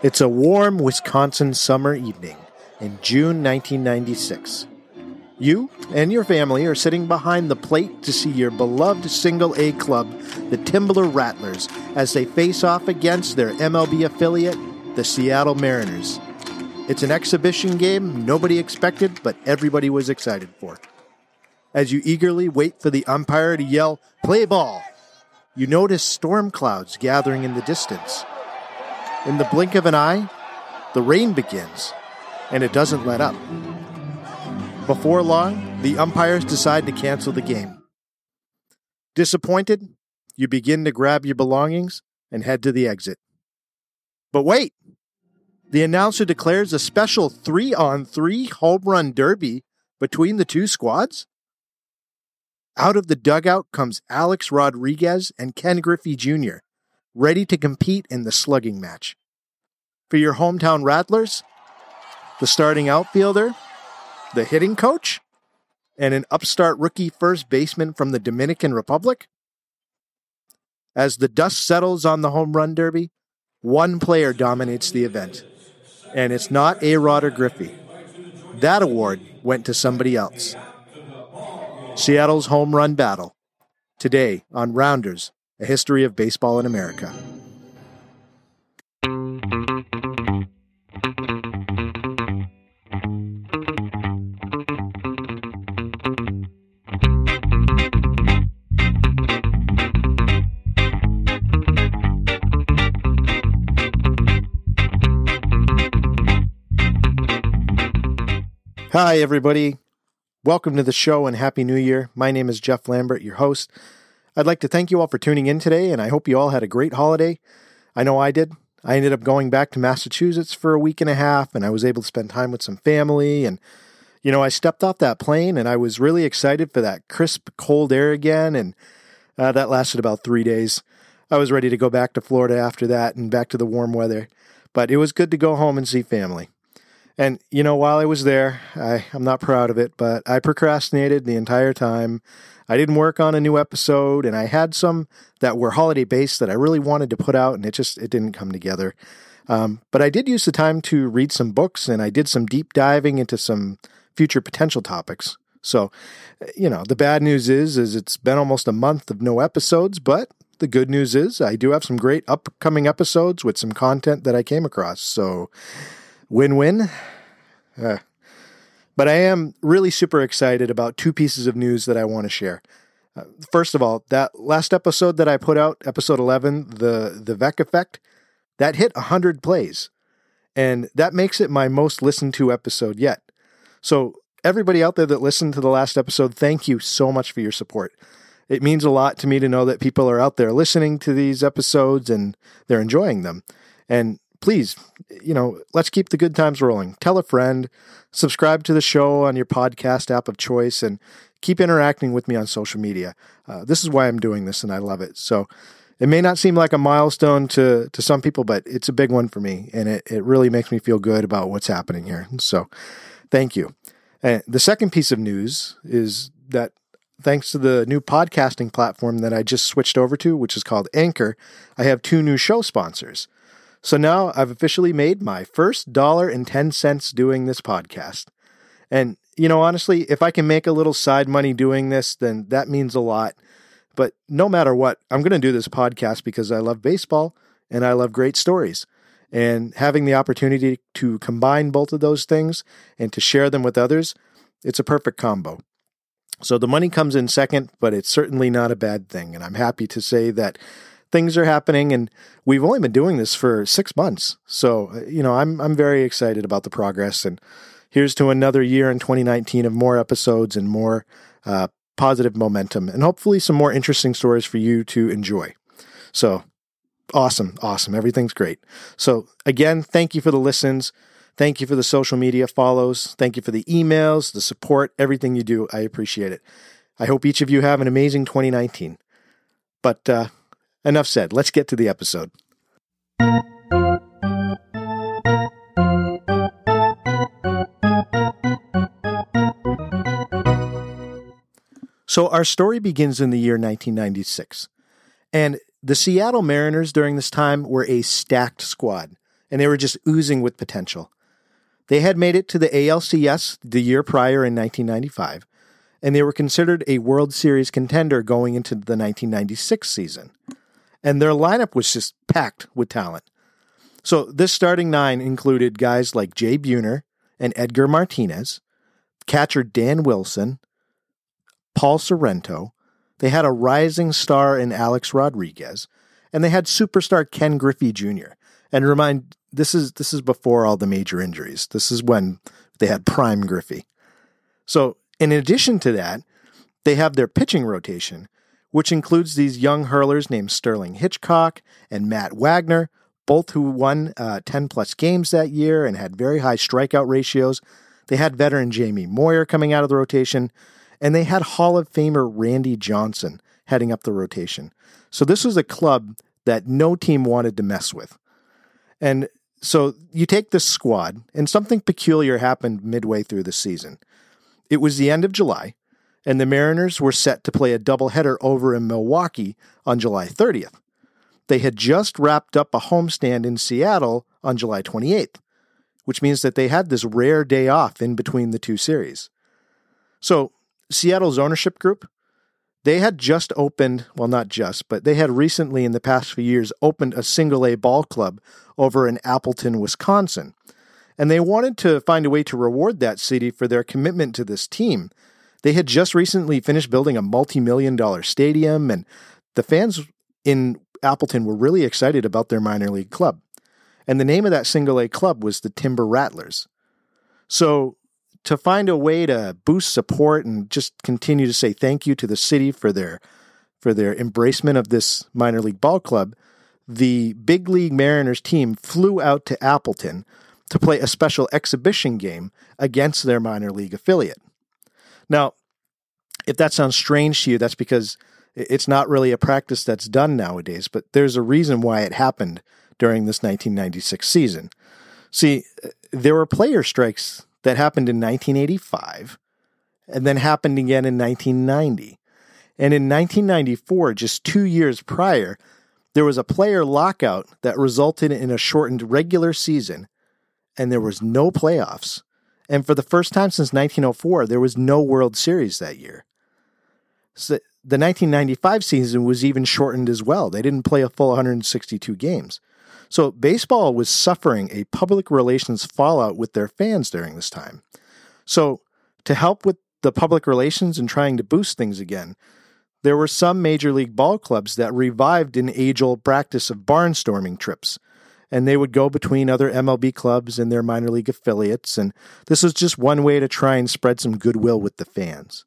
It's a warm Wisconsin summer evening in June 1996. You and your family are sitting behind the plate to see your beloved single-A club, the Timber Rattlers, as they face off against their MLB affiliate, the Seattle Mariners. It's an exhibition game nobody expected, but everybody was excited for. As you eagerly wait for the umpire to yell, "Play ball," you notice storm clouds gathering in the distance. In the blink of an eye, the rain begins, and it doesn't let up. Before long, the umpires decide to cancel the game. Disappointed, you begin to grab your belongings and head to the exit. But wait! The announcer declares a special 3-on-3 home run derby between the two squads? Out of the dugout comes Alex Rodriguez and Ken Griffey Jr., ready to compete in the slugging match. For your hometown Rattlers, the starting outfielder, the hitting coach, and an upstart rookie first baseman from the Dominican Republic? As the dust settles on the home run derby, one player dominates the event, and it's not A-Rod or Griffey. That award went to somebody else. Seattle's home run battle, today on Rounders, a history of baseball in America. Hi, everybody. Welcome to the show and Happy New Year. My name is Jeff Lambert, your host. I'd like to thank you all for tuning in today, and I hope you all had a great holiday. I know I did. I ended up going back to Massachusetts for a week and a half, and I was able to spend time with some family. And, I stepped off that plane, and I was really excited for that crisp, cold air again, and that lasted about 3 days. I was ready to go back to Florida after that and back to the warm weather, but it was good to go home and see family. And, while I was there, I'm not proud of it, but I procrastinated the entire time. I didn't work on a new episode, and I had some that were holiday-based that I really wanted to put out, and it didn't come together. But I did use the time to read some books, and I did some deep diving into some future potential topics. So, the bad news is it's been almost a month of no episodes, but the good news is I do have some great upcoming episodes with some content that I came across. So, win-win. But I am really super excited about two pieces of news that I want to share. First of all, that last episode that I put out, episode 11, the Vec Effect, that hit 100 plays. And that makes it my most listened to episode yet. So everybody out there that listened to the last episode, thank you so much for your support. It means a lot to me to know that people are out there listening to these episodes and they're enjoying them. And please, let's keep the good times rolling. Tell a friend, subscribe to the show on your podcast app of choice, and keep interacting with me on social media. This is why I'm doing this, and I love it. So it may not seem like a milestone to some people, but it's a big one for me, and it really makes me feel good about what's happening here. So thank you. And the second piece of news is that thanks to the new podcasting platform that I just switched over to, which is called Anchor, I have 2 new show sponsors. So now I've officially made my first $1.10 doing this podcast. And, honestly, if I can make a little side money doing this, then that means a lot. But no matter what, I'm going to do this podcast because I love baseball and I love great stories. And having the opportunity to combine both of those things and to share them with others, it's a perfect combo. So the money comes in second, but it's certainly not a bad thing. And I'm happy to say that things are happening, and we've only been doing this for 6 months. So, I'm very excited about the progress, and here's to another year in 2019 of more episodes and more positive momentum, and hopefully some more interesting stories for you to enjoy. So, awesome. Everything's great. So, again, thank you for the listens. Thank you for the social media follows. Thank you for the emails, the support, everything you do. I appreciate it. I hope each of you have an amazing 2019. But, enough said. Let's get to the episode. So our story begins in the year 1996. And the Seattle Mariners during this time were a stacked squad. and they were just oozing with potential. They had made it to the ALCS the year prior in 1995, and they were considered a World Series contender going into the 1996 season. And their lineup was just packed with talent. So this starting nine included guys like Jay Buhner and Edgar Martinez, catcher Dan Wilson, Paul Sorrento. They had a rising star in Alex Rodriguez, and they had superstar Ken Griffey Jr. And this is before all the major injuries. This is when they had prime Griffey. So in addition to that, they have their pitching rotation, which includes these young hurlers named Sterling Hitchcock and Matt Wagner, both who won 10-plus games that year and had very high strikeout ratios. They had veteran Jamie Moyer coming out of the rotation, and they had Hall of Famer Randy Johnson heading up the rotation. So this was a club that no team wanted to mess with. And so you take this squad, and something peculiar happened midway through the season. It was the end of July, and the Mariners were set to play a doubleheader over in Milwaukee on July 30th. They had just wrapped up a homestand in Seattle on July 28th, which means that they had this rare day off in between the two series. So Seattle's ownership group, they had just opened, well, not just, but they had recently in the past few years opened a single-A ball club over in Appleton, Wisconsin. And they wanted to find a way to reward that city for their commitment to this team. They had just recently finished building a multi-million-dollar stadium, and the fans in Appleton were really excited about their minor league club. And the name of that single-A club was the Timber Rattlers. So to find a way to boost support and just continue to say thank you to the city for their embracement of this minor league ball club, the Big League Mariners team flew out to Appleton to play a special exhibition game against their minor league affiliate. Now, if that sounds strange to you, that's because it's not really a practice that's done nowadays, but there's a reason why it happened during this 1996 season. See, there were player strikes that happened in 1985 and then happened again in 1990. And in 1994, just 2 years prior, there was a player lockout that resulted in a shortened regular season, and there was no playoffs. And for the first time since 1904, there was no World Series that year. So the 1995 season was even shortened as well. They didn't play a full 162 games. So baseball was suffering a public relations fallout with their fans during this time. So to help with the public relations and trying to boost things again, there were some major league ball clubs that revived an age-old practice of barnstorming trips, and they would go between other MLB clubs and their minor league affiliates, and this was just one way to try and spread some goodwill with the fans.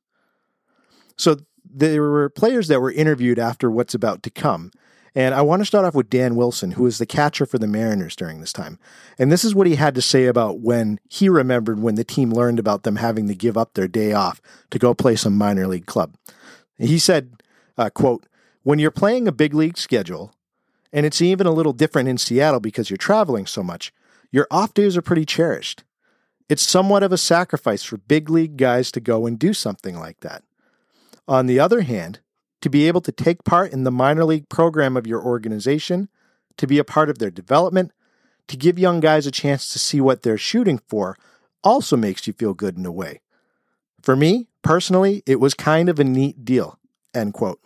So there were players that were interviewed after what's about to come, and I want to start off with Dan Wilson, who was the catcher for the Mariners during this time. And this is what he had to say about when he remembered when the team learned about them having to give up their day off to go play some minor league club. He said, quote, "When you're playing a big league schedule, and it's even a little different in Seattle because you're traveling so much, your off days are pretty cherished. It's somewhat of a sacrifice for big league guys to go and do something like that. On the other hand, to be able to take part in the minor league program of your organization, to be a part of their development, to give young guys a chance to see what they're shooting for, also makes you feel good in a way. For me, personally, it was kind of a neat deal." End quote.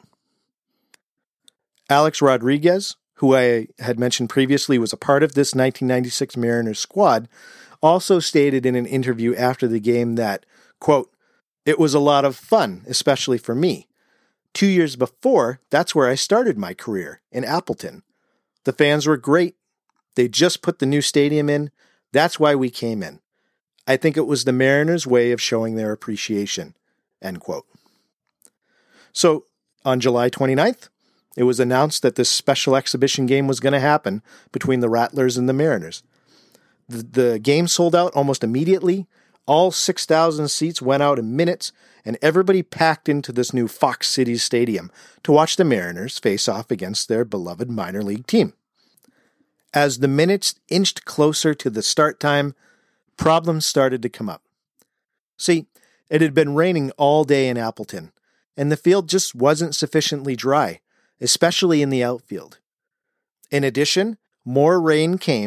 Alex Rodriguez, who I had mentioned previously was a part of this 1996 Mariners squad, also stated in an interview after the game that, quote, "It was a lot of fun, especially for me. 2 years before, that's where I started my career, in Appleton. The fans were great. They just put the new stadium in. That's why we came in. I think it was the Mariners' way of showing their appreciation." End quote. So, on July 29th, it was announced that this special exhibition game was going to happen between the Rattlers and the Mariners. The game sold out almost immediately. All 6,000 seats went out in minutes, and everybody packed into this new Fox City Stadium to watch the Mariners face off against their beloved minor league team. As the minutes inched closer to the start time, problems started to come up. See, it had been raining all day in Appleton, and the field just wasn't sufficiently dry, especially in the outfield. In addition, more rain came,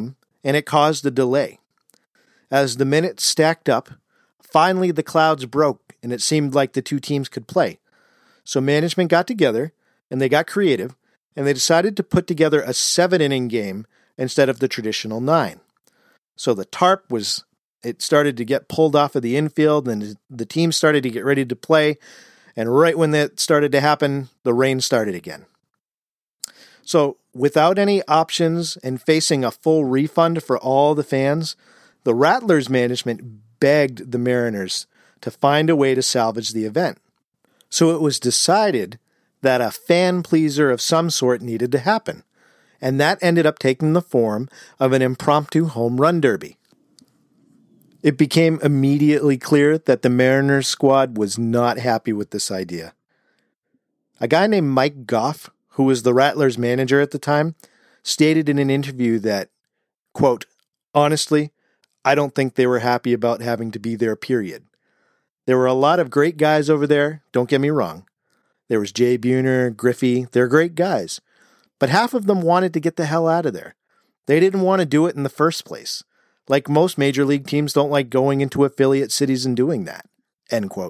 and it caused a delay. As the minutes stacked up, finally the clouds broke and it seemed like the two teams could play. So management got together and they got creative and they decided to put together a 7-inning game instead of the traditional 9. So the tarp it started to get pulled off of the infield and the team started to get ready to play. And right when that started to happen, the rain started again. So without any options and facing a full refund for all the fans, the Rattlers management begged the Mariners to find a way to salvage the event. So it was decided that a fan pleaser of some sort needed to happen, and that ended up taking the form of an impromptu home run derby. It became immediately clear that the Mariners squad was not happy with this idea. A guy named Mike Goff, who was the Rattlers manager at the time, stated in an interview that, quote, "Honestly, I don't think they were happy about having to be there, period. There were a lot of great guys over there, don't get me wrong. There was Jay Buhner, Griffey, they're great guys. But half of them wanted to get the hell out of there. They didn't want to do it in the first place. Like most major league teams don't like going into affiliate cities and doing that." End quote.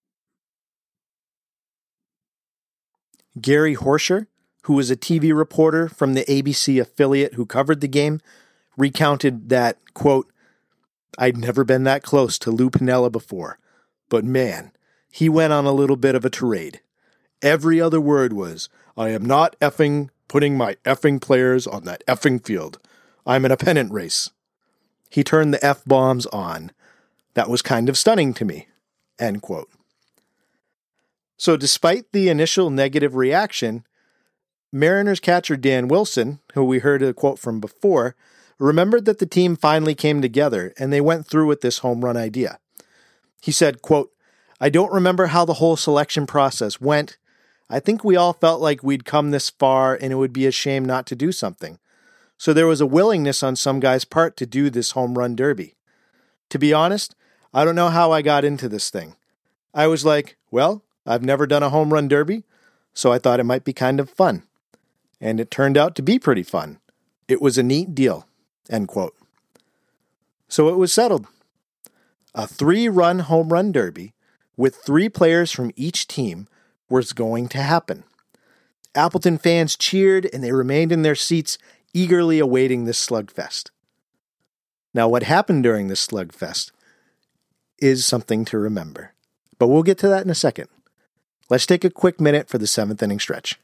Gary Horsher, who was a TV reporter from the ABC affiliate who covered the game, recounted that, quote, "I'd never been that close to Lou Piniella before, but man, he went on a little bit of a tirade. Every other word was, 'I am not effing putting my effing players on that effing field. I'm in a pennant race.' He turned the F-bombs on. That was kind of stunning to me." End quote. So despite the initial negative reaction, Mariners catcher Dan Wilson, who we heard a quote from before, remembered that the team finally came together and they went through with this home run idea. He said, quote, "I don't remember how the whole selection process went. I think we all felt like we'd come this far and it would be a shame not to do something. So there was a willingness on some guys' part to do this home run derby. To be honest, I don't know how I got into this thing. I was like, well, I've never done a home run derby, so I thought it might be kind of fun. And it turned out to be pretty fun. It was a neat deal." End quote. So it was settled. A 3-run home run derby with 3 players from each team was going to happen. Appleton fans cheered and they remained in their seats eagerly awaiting this slugfest. Now, what happened during this slugfest is something to remember, but we'll get to that in a second. Let's take a quick minute for the 7th inning stretch.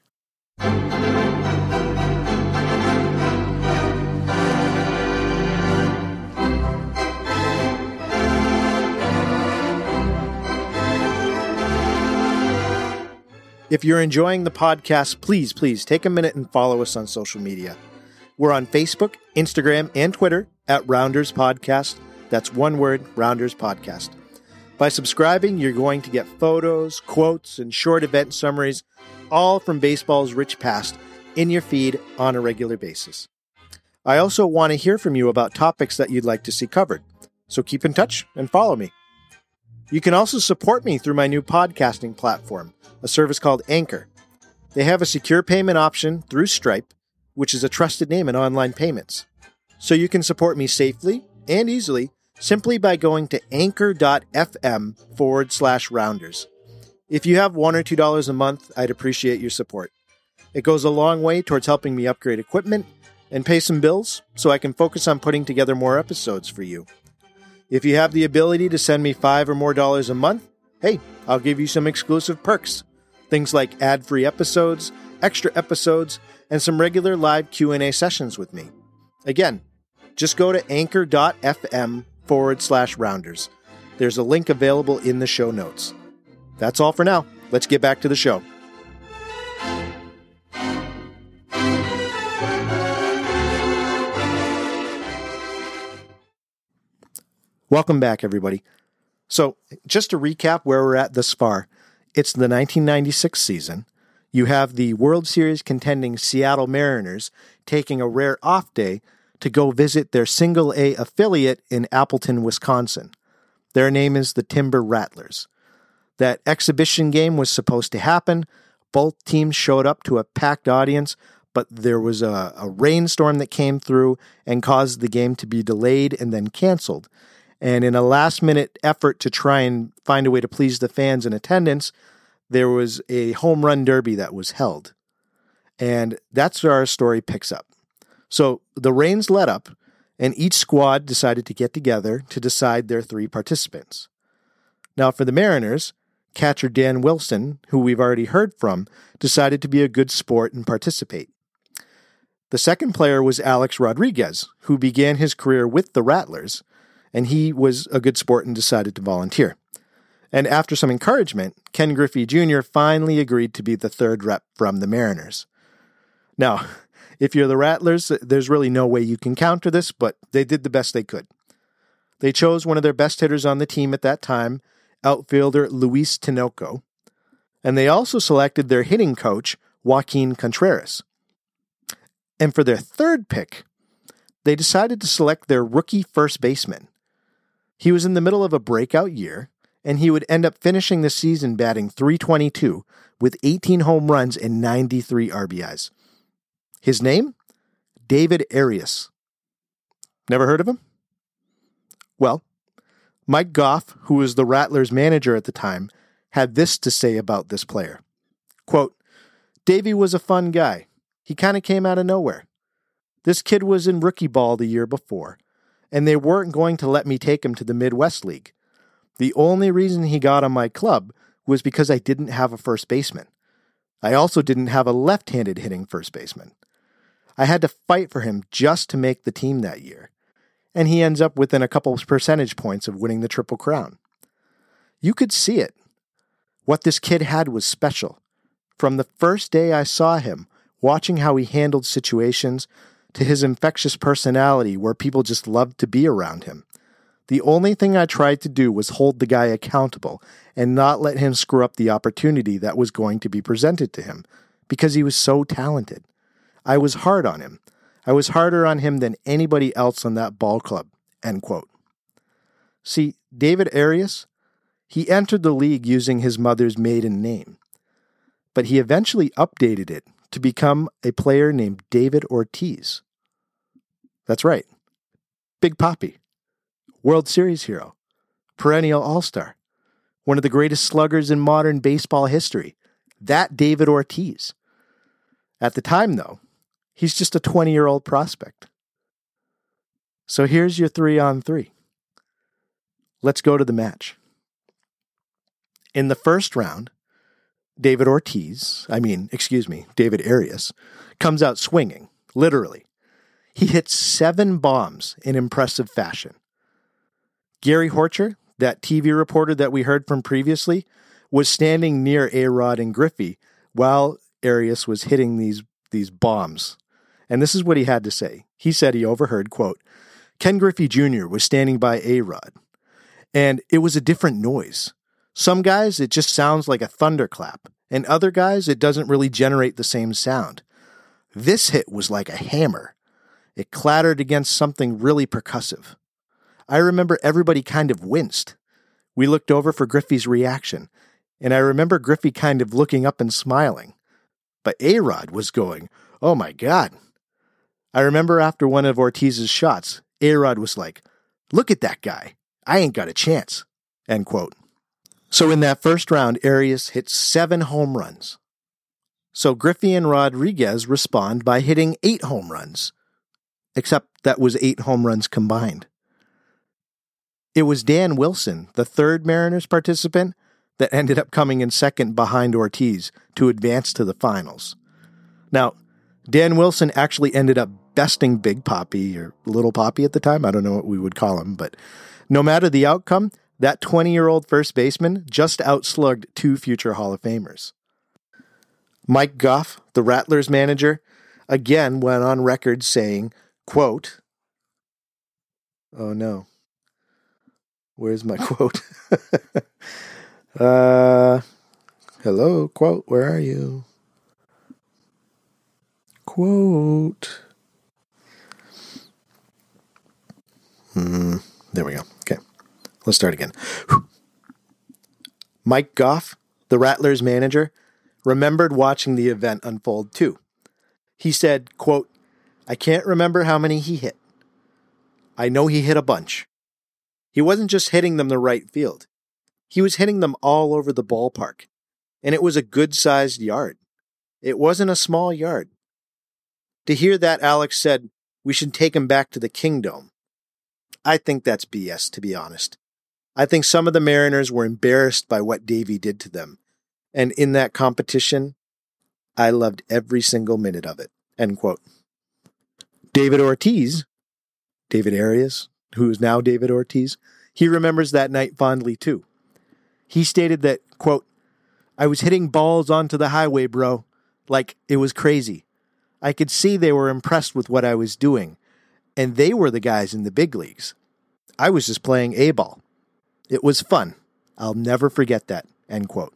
If you're enjoying the podcast, please take a minute and follow us on social media. We're on Facebook, Instagram, and Twitter at Rounders Podcast. That's one word, Rounders Podcast. By subscribing, you're going to get photos, quotes, and short event summaries, all from baseball's rich past, in your feed on a regular basis. I also want to hear from you about topics that you'd like to see covered, so keep in touch and follow me. You can also support me through my new podcasting platform, a service called Anchor. They have a secure payment option through Stripe, which is a trusted name in online payments. So you can support me safely and easily simply by going to anchor.fm/rounders. If you have $1 or $2 a month, I'd appreciate your support. It goes a long way towards helping me upgrade equipment and pay some bills so I can focus on putting together more episodes for you. If you have the ability to send me $5 or more a month, hey, I'll give you some exclusive perks. Things like ad-free episodes, extra episodes, and some regular live Q&A sessions with me. Again, just go to anchor.fm/rounders. There's a link available in the show notes. That's all for now. Let's get back to the show. Welcome back, everybody. So, just to recap where we're at thus far, it's the 1996 season. You have the World Series contending Seattle Mariners taking a rare off day to go visit their Single-A affiliate in Appleton, Wisconsin. Their name is the Timber Rattlers. That exhibition game was supposed to happen. Both teams showed up to a packed audience, but there was a rainstorm that came through and caused the game to be delayed and then canceled. And in a last-minute effort to try and find a way to please the fans in attendance, there was a home run derby that was held. And that's where our story picks up. So the rains let up, and each squad decided to get together to decide their 3 participants. Now for the Mariners, catcher Dan Wilson, who we've already heard from, decided to be a good sport and participate. The second player was Alex Rodriguez, who began his career with the Rattlers, and he was a good sport and decided to volunteer. And after some encouragement, Ken Griffey Jr. finally agreed to be the third rep from the Mariners. Now, if you're the Rattlers, there's really no way you can counter this, but they did the best they could. They chose one of their best hitters on the team at that time, outfielder Luis Tinoco, and they also selected their hitting coach, Joaquin Contreras. And for their third pick, they decided to select their rookie first baseman. He was in the middle of a breakout year, and he would end up finishing the season batting .322 with 18 home runs and 93 RBIs. His name? David Arias. Never heard of him? Well, Mike Goff, who was the Rattlers manager at the time, had this to say about this player. Quote, "Davey was a fun guy. He kind of came out of nowhere. This kid was in rookie ball the year before, and they weren't going to let me take him to the Midwest League. The only reason he got on my club was because I didn't have a first baseman. I also didn't have a left-handed hitting first baseman. I had to fight for him just to make the team that year, and he ends up within a couple of percentage points of winning the Triple Crown. You could see it. What this kid had was special. From the first day I saw him, watching how he handled situations, to his infectious personality where people just loved to be around him. The only thing I tried to do was hold the guy accountable and not let him screw up the opportunity that was going to be presented to him, because he was so talented. I was hard on him. I was harder on him than anybody else on that ball club." End quote. See, David Arias, he entered the league using his mother's maiden name, but he eventually updated it to become a player named David Ortiz. That's right. Big Papi. World Series hero. Perennial All-Star. One of the greatest sluggers in modern baseball history. That David Ortiz. At the time, though, he's just a 20-year-old prospect. So here's your 3-on-3. Let's go to the match. In the first round, David Arias, comes out swinging, literally. He hits 7 bombs in impressive fashion. Gary Horcher, that TV reporter that we heard from previously, was standing near A-Rod and Griffey while Arias was hitting these bombs. And this is what he had to say. He said he overheard, quote, "Ken Griffey Jr. was standing by A-Rod, and it was a different noise. Some guys, it just sounds like a thunderclap, and other guys, it doesn't really generate the same sound. This hit was like a hammer. It clattered against something really percussive. I remember everybody kind of winced. We looked over for Griffey's reaction, and I remember Griffey kind of looking up and smiling. But A-Rod was going, 'Oh my God.' I remember after one of Ortiz's shots, A-Rod was like, 'Look at that guy. I ain't got a chance.'" End quote. So in that first round, Arias hit 7 home runs. So Griffey and Rodriguez respond by hitting 8 home runs. Except that was 8 home runs combined. It was Dan Wilson, the third Mariners participant, that ended up coming in second behind Ortiz to advance to the finals. Now, Dan Wilson actually ended up besting Big Papi, or Little Papi at the time. I don't know what we would call him, but no matter the outcome, that 20-year-old first baseman just outslugged 2 future Hall of Famers. Mike Goff, the Rattlers manager, again went on record saying, quote, oh no, where's my quote? Hello, quote, where are you? Quote. There we go. Okay, let's start again. Mike Goff, the Rattlers manager, remembered watching the event unfold too. He said, quote, "I can't remember how many he hit. I know he hit a bunch. He wasn't just hitting them the right field. He was hitting them all over the ballpark. And it was a good-sized yard. It wasn't a small yard." To hear that, Alex said, "We should take him back to the Kingdome." I think that's BS, to be honest. I think some of the Mariners were embarrassed by what Davey did to them. And in that competition, I loved every single minute of it. End quote. David Ortiz, David Arias, who is now David Ortiz, he remembers that night fondly too. He stated that, quote, "I was hitting balls onto the highway, bro. Like, it was crazy. I could see they were impressed with what I was doing, and they were the guys in the big leagues. I was just playing A-ball. It was fun. I'll never forget that." End quote.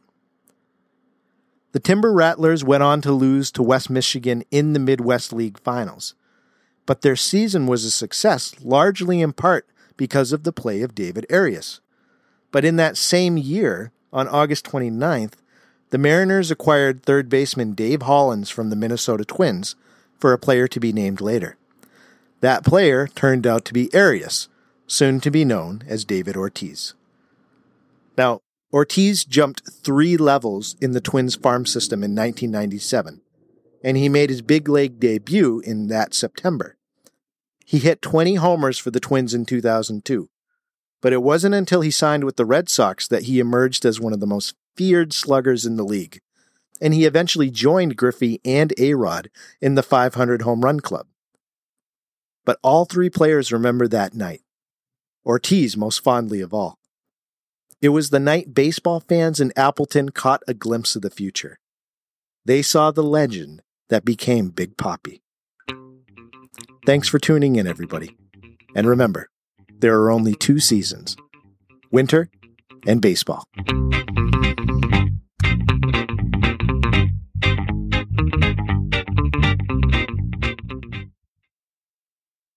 The Timber Rattlers went on to lose to West Michigan in the Midwest League Finals, but their season was a success largely in part because of the play of David Arias. But in that same year, on August 29th, the Mariners acquired third baseman Dave Hollins from the Minnesota Twins for a player to be named later. That player turned out to be Arias, soon to be known as David Ortiz. Now, Ortiz jumped 3 levels in the Twins farm system in 1997, and he made his big league debut in that September. He hit 20 homers for the Twins in 2002, but it wasn't until he signed with the Red Sox that he emerged as one of the most feared sluggers in the league, and he eventually joined Griffey and A-Rod in the 500 home run club. But all 3 players remember that night, Ortiz most fondly of all. It was the night baseball fans in Appleton caught a glimpse of the future. They saw the legend that became Big Papi. Thanks for tuning in, everybody. And remember, there are only 2 seasons, winter and baseball.